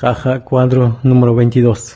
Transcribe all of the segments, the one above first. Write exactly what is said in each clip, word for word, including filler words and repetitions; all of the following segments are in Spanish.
Caja cuadro número veintidós.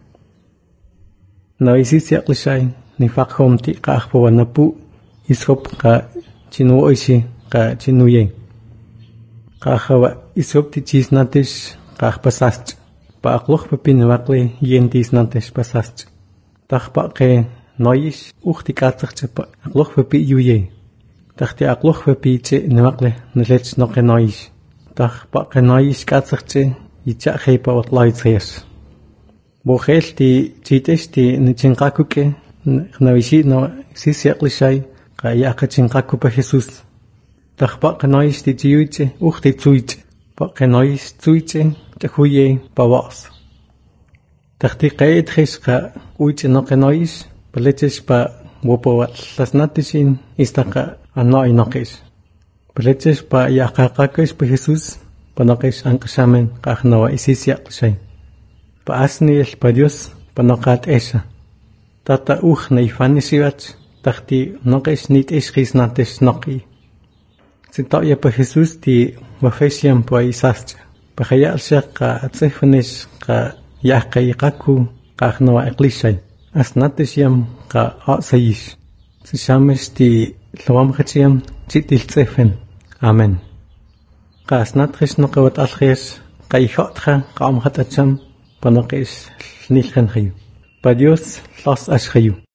Navisisia Clishay, ni Fakhom ti Kahpawanapu, Ishop ka Chinuoishi ka Chinuye. Cajawa Ishop ti Chisnatish, Kahpasast, Paakloch Pepin Wakle, Yentis Nantish Pasast. Tachpa ke Noish, Uchtikatachapa, Akloch Pepi Yuye. Tachti Akloch Pepi che Nwakle, Nlech Noke Noish. Tachpa ke Noish Katsache, Yicha Hepa wat Lights. Bogel ti chitesh ti nichinkakuke, Navishi no Sisiaklishay, Kayaka chinkaku pa Jesus. Tachpa ke Noish ti Chiuche, Uchti Tsuich, Pa ke Noish Tsuiche, Tahuye, Pawas. Tachti Kaed Heska, Uche no ke Noish, Paleches pa Wopawat Lasnatishin, Istaka Anoi Nokesh. Paleches pa Yakakakesh pa Jesus, Panokesh Ankashamen, Kahnawa Isisiaklishay. Paasni el pa Dios, panokat esha. Tata uch na ifanisiwach, tachti nokesh nit eshkis natesh noki. Sintauya pa Jesus ti wafeshiam pa isascha. Pa khayal shak ka atsefanish ka yahka yikaku ka khnawa eklishay. As nateshiam ka aasayish. Sishamesh ti lawam khachiam chitil tsefen. Amen. Ka asnatresh nokawat alkhesh, ka ikhotcha ka amkhatacham, Panokesh nilhan hayu. Pa Dios los ash hayu.